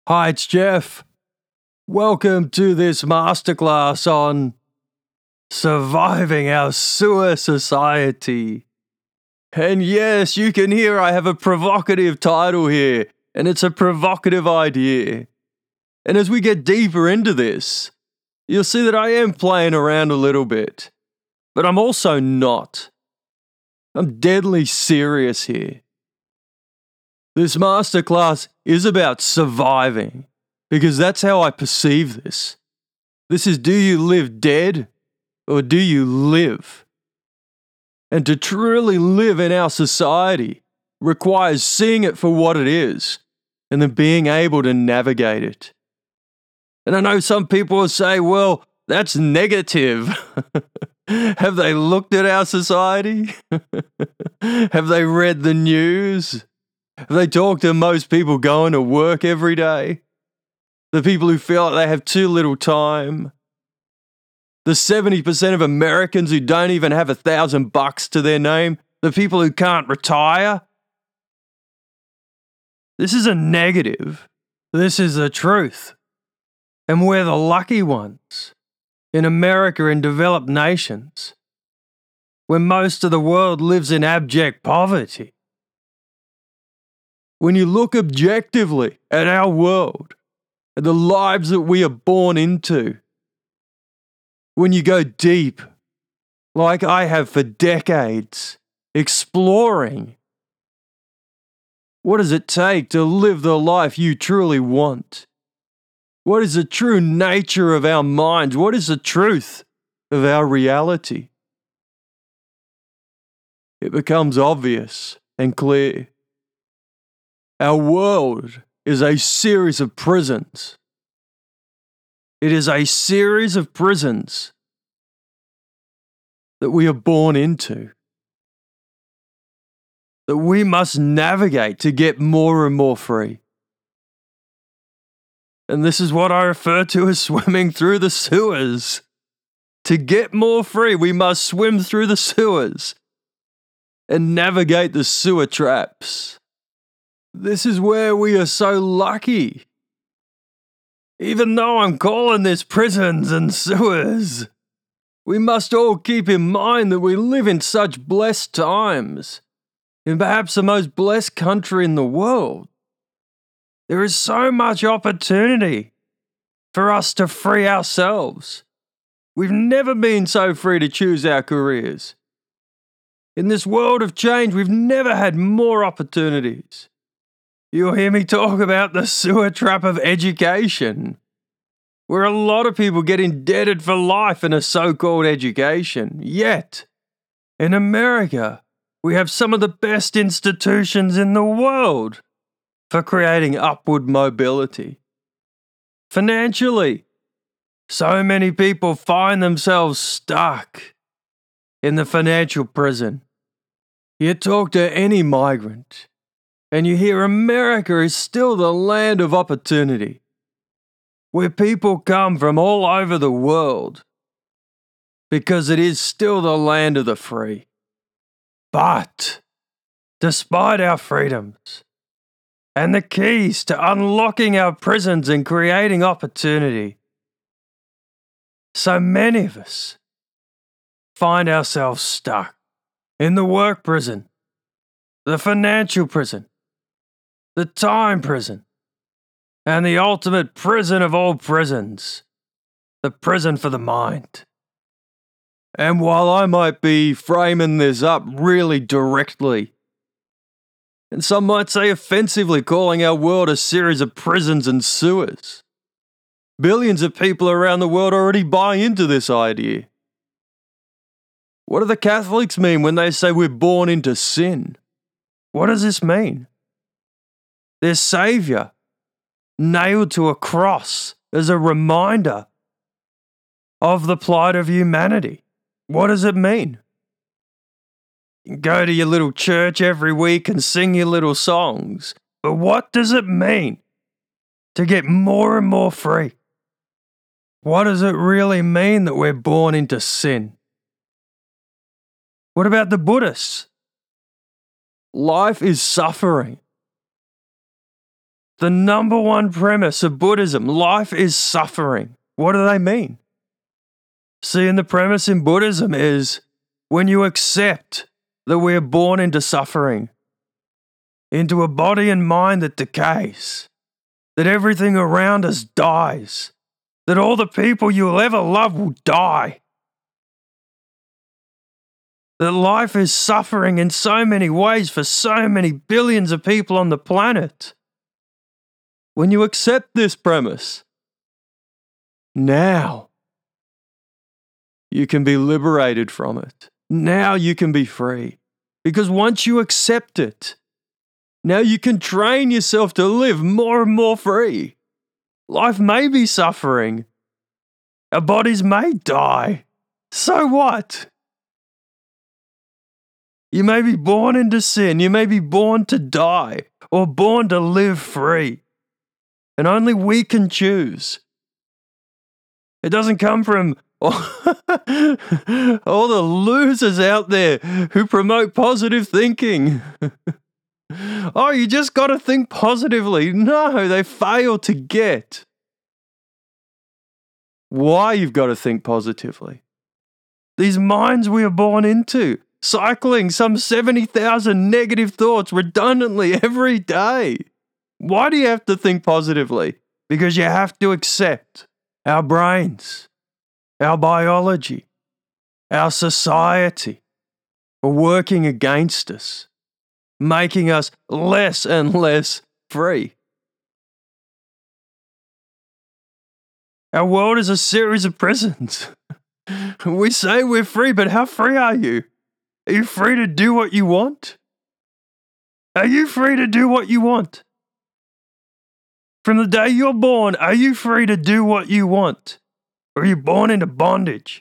Hi, it's Jeff. Welcome to this masterclass on surviving our sewer society. And yes, you can hear I have a provocative title here, and it's a provocative idea. And as we get deeper into this, you'll see that I am playing around a little bit, but I'm also not. I'm deadly serious here. This masterclass is about surviving, because that's how I perceive this. This is, do you live dead or do you live? And to truly live in our society requires seeing it for what it is and then being able to navigate it. And I know some people will say, well, that's negative. Have they looked at our society? Have they read the news? Have they talked to most people going to work every day? The people who feel like they have too little time? The 70% of Americans who don't even have $1,000 to their name? The people who can't retire? This is a negative. This is the truth. And we're the lucky ones. In America and developed nations, where most of the world lives in abject poverty. When you look objectively at our world, at the lives that we are born into, when you go deep, like I have for decades, exploring, what does it take to live the life you truly want? What is the true nature of our minds? What is the truth of our reality? It becomes obvious and clear. Our world is a series of prisons. It is a series of prisons that we are born into, that we must navigate to get more and more free. And this is what I refer to as swimming through the sewers. To get more free, we must swim through the sewers and navigate the sewer traps. This is where we are so lucky. Even though I'm calling this prisons and sewers, we must all keep in mind that we live in such blessed times, in perhaps the most blessed country in the world. There is so much opportunity for us to free ourselves. We've never been so free to choose our careers. In this world of change, we've never had more opportunities. You'll hear me talk about the sewer trap of education, where a lot of people get indebted for life in a so-called education. Yet, in America, we have some of the best institutions in the world for creating upward mobility. Financially, so many people find themselves stuck in the financial prison. You talk to any migrant, and you hear America is still the land of opportunity, where people come from all over the world, because it is still the land of the free. But, despite our freedoms, and the keys to unlocking our prisons and creating opportunity, so many of us find ourselves stuck in the work prison, the financial prison, the time prison, and the ultimate prison of all prisons, the prison for the mind. And while I might be framing this up really directly, and some might say offensively, calling our world a series of prisons and sewers, billions of people around the world already buy into this idea. What do the Catholics mean when they say we're born into sin? What does this mean? Their Saviour, nailed to a cross as a reminder of the plight of humanity. What does it mean? You go to your little church every week and sing your little songs, but what does it mean to get more and more free? What does it really mean that we're born into sin? What about the Buddhists? Life is suffering. The number one premise of Buddhism, life is suffering. What do they mean? See, and the premise in Buddhism is when you accept that we are born into suffering, into a body and mind that decays, that everything around us dies, that all the people you'll ever love will die, that life is suffering in so many ways for so many billions of people on the planet. When you accept this premise, now you can be liberated from it. Now you can be free. Because once you accept it, now you can train yourself to live more and more free. Life may be suffering. Our bodies may die. So what? You may be born into sin. You may be born to die or born to live free. And only we can choose. It doesn't come from all the losers out there who promote positive thinking. Oh, you just got to think positively. No, they fail to get why you've got to think positively. These minds we are born into, cycling some 70,000 negative thoughts redundantly every day. Why do you have to think positively? Because you have to accept our brains, our biology, our society are working against us, making us less and less free. Our world is a series of prisons. We say we're free, but how free are you? Are you free to do what you want? Are you free to do what you want? From the day you're born, are you free to do what you want? Or are you born into bondage?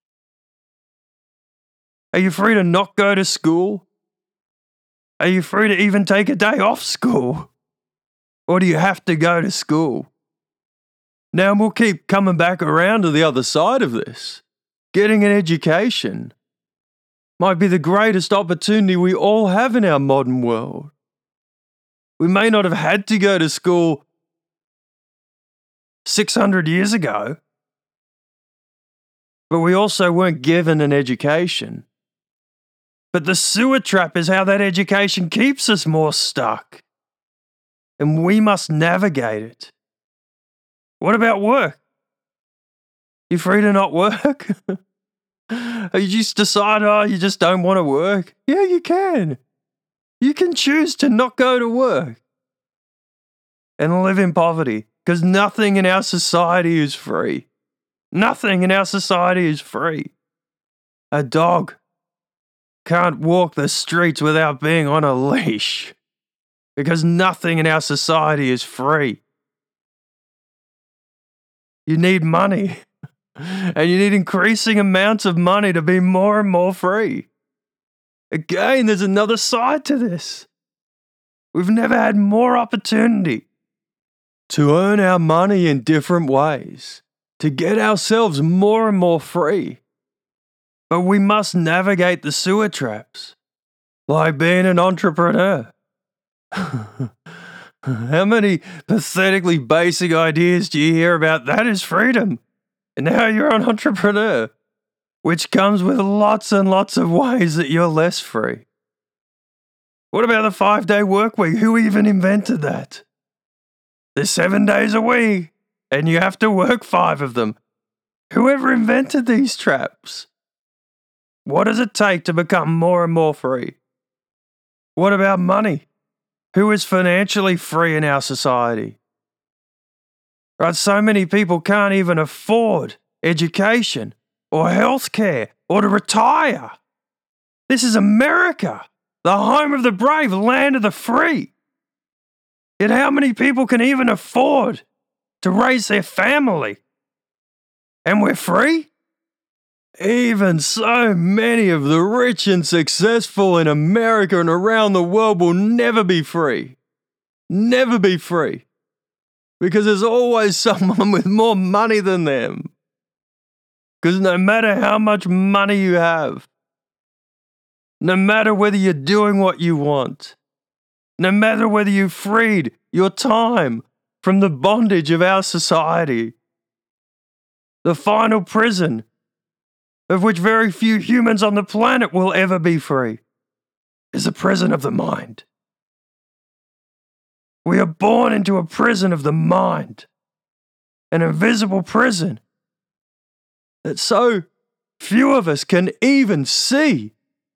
Are you free to not go to school? Are you free to even take a day off school? Or do you have to go to school? Now we'll keep coming back around to the other side of this. Getting an education might be the greatest opportunity we all have in our modern world. We may not have had to go to school 600 years ago, but we also weren't given an education. But the sewer trap is how that education keeps us more stuck. And we must navigate it. What about work? You free to not work? You just decide, you just don't want to work? Yeah, you can. You can choose to not go to work and live in poverty. Because nothing in our society is free. Nothing in our society is free. A dog can't walk the streets without being on a leash. Because nothing in our society is free. You need money. And you need increasing amounts of money to be more and more free. Again, there's another side to this. We've never had more opportunity to earn our money in different ways, to get ourselves more and more free. But we must navigate the sewer traps, like being an entrepreneur. How many pathetically basic ideas do you hear about that is freedom? And now you're an entrepreneur, which comes with lots and lots of ways that you're less free. What about the 5-day work week? Who even invented that? There's 7 days a week, and you have to work 5 of them. Whoever invented these traps? What does it take to become more and more free? What about money? Who is financially free in our society? Right, so many people can't even afford education or healthcare or to retire. This is America, the home of the brave, land of the free. Yet how many people can even afford to raise their family? And we're free? Even so many of the rich and successful in America and around the world will never be free. Never be free. Because there's always someone with more money than them. Because no matter how much money you have, no matter whether you're doing what you want, No matter whether you freed your time from the bondage of our society. The final prison, of which very few humans on the planet will ever be free, is a prison of the mind. We are born into a prison of the mind, an invisible prison that so few of us can even see.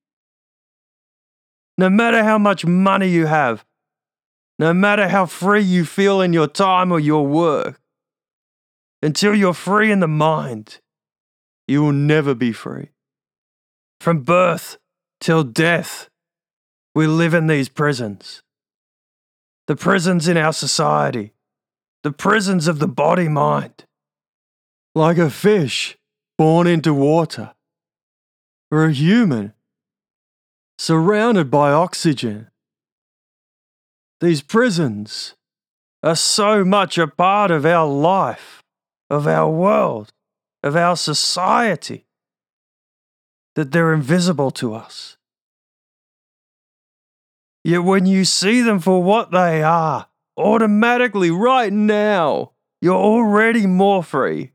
No matter how much money you have, no matter how free you feel in your time or your work, until you're free in the mind, you will never be free. From birth till death, we live in these prisons. The prisons in our society, the prisons of the body-mind. Like a fish born into water, or a human surrounded by oxygen. These prisons are so much a part of our life, of our world, of our society, that they're invisible to us. Yet when you see them for what they are, automatically, right now, you're already more free.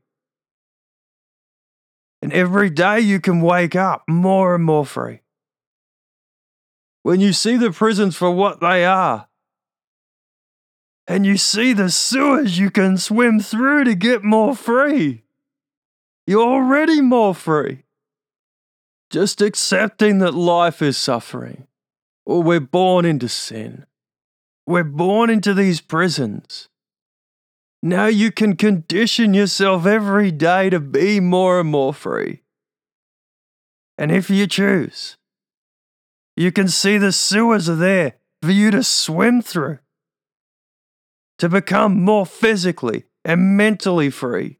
And every day you can wake up more and more free. When you see the prisons for what they are, and you see the sewers you can swim through to get more free, you're already more free. Just accepting that life is suffering, or we're born into sin. We're born into these prisons. Now you can condition yourself every day to be more and more free. And if you choose, you can see the sewers are there for you to swim through, to become more physically and mentally free.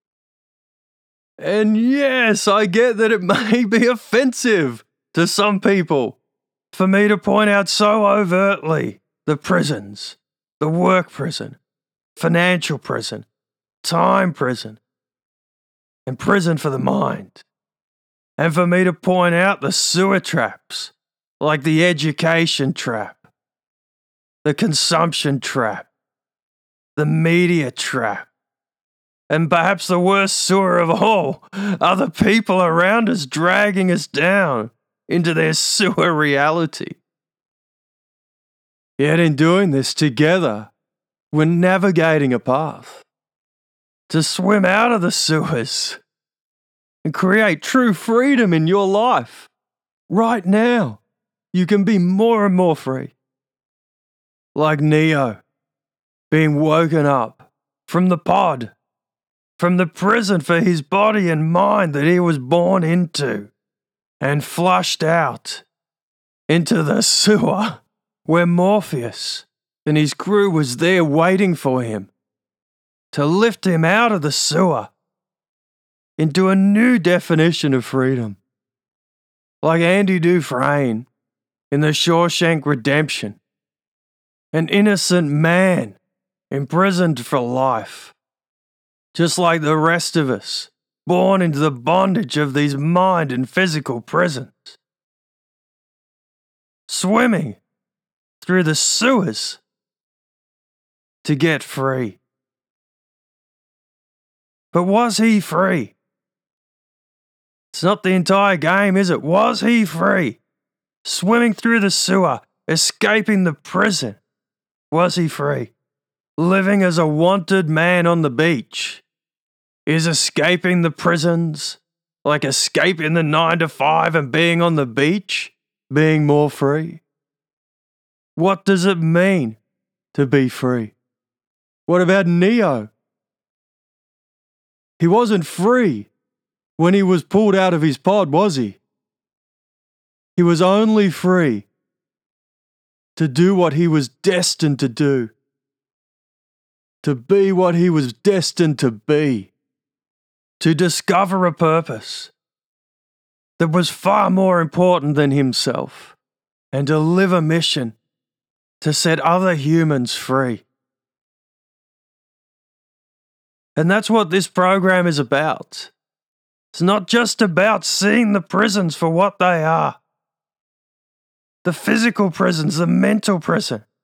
And yes, I get that it may be offensive to some people for me to point out so overtly the prisons, the work prison, financial prison, time prison, and prison for the mind. And for me to point out the sewer traps, like the education trap, the consumption trap, the media trap, and perhaps the worst sewer of all, are the people around us dragging us down into their sewer reality. Yet in doing this together, we're navigating a path to swim out of the sewers and create true freedom in your life. Right now, you can be more and more free. Like Neo, being woken up from the pod, from the prison for his body and mind that he was born into, and flushed out into the sewer where Morpheus and his crew was there waiting for him to lift him out of the sewer into a new definition of freedom. Like Andy Dufresne in The Shawshank Redemption, an innocent man imprisoned for life, just like the rest of us, born into the bondage of these mind and physical prisons, swimming through the sewers to get free. But was he free? It's not the entire game, is it? Was he free? Swimming through the sewer, escaping the prison. Was he free? Living as a wanted man on the beach. Is escaping the prisons, like escaping the 9 to 5 and being on the beach, being more free? What does it mean to be free? What about Neo? He wasn't free when he was pulled out of his pod, was he? He was only free to do what he was destined to do, to be what he was destined to be, to discover a purpose that was far more important than himself, and to live a mission to set other humans free. And that's what this program is about. It's not just about seeing the prisons for what they are. The physical prisons, the mental prison,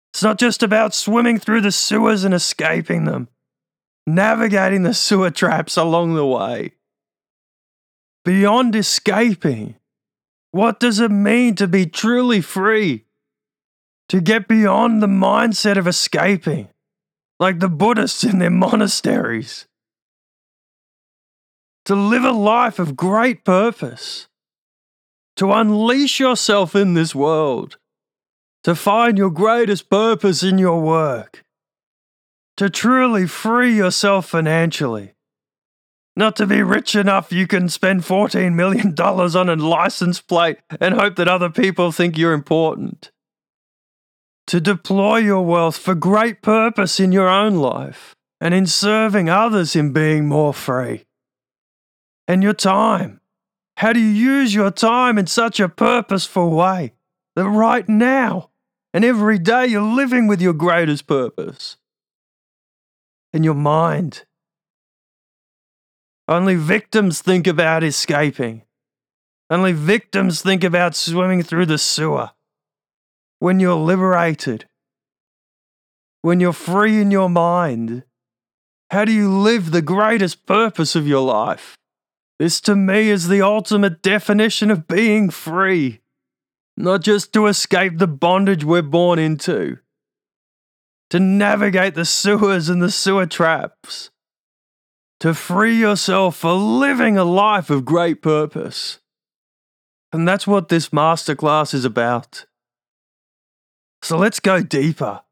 It's not just about swimming through the sewers and escaping them, navigating the sewer traps along the way. Beyond escaping, what does it mean to be truly free? To get beyond the mindset of escaping, like the Buddhists in their monasteries. To live a life of great purpose. To unleash yourself in this world. To find your greatest purpose in your work. To truly free yourself financially. Not to be rich enough you can spend $14 million on a license plate and hope that other people think you're important. To deploy your wealth for great purpose in your own life and in serving others in being more free. And your time. How do you use your time in such a purposeful way that right now and every day you're living with your greatest purpose? And your mind. Only victims think about escaping. Only victims think about swimming through the sewer. When you're liberated, when you're free in your mind, how do you live the greatest purpose of your life? This to me is the ultimate definition of being free, not just to escape the bondage we're born into, to navigate the sewers and the sewer traps, to free yourself for living a life of great purpose. And that's what this masterclass is about. So let's go deeper.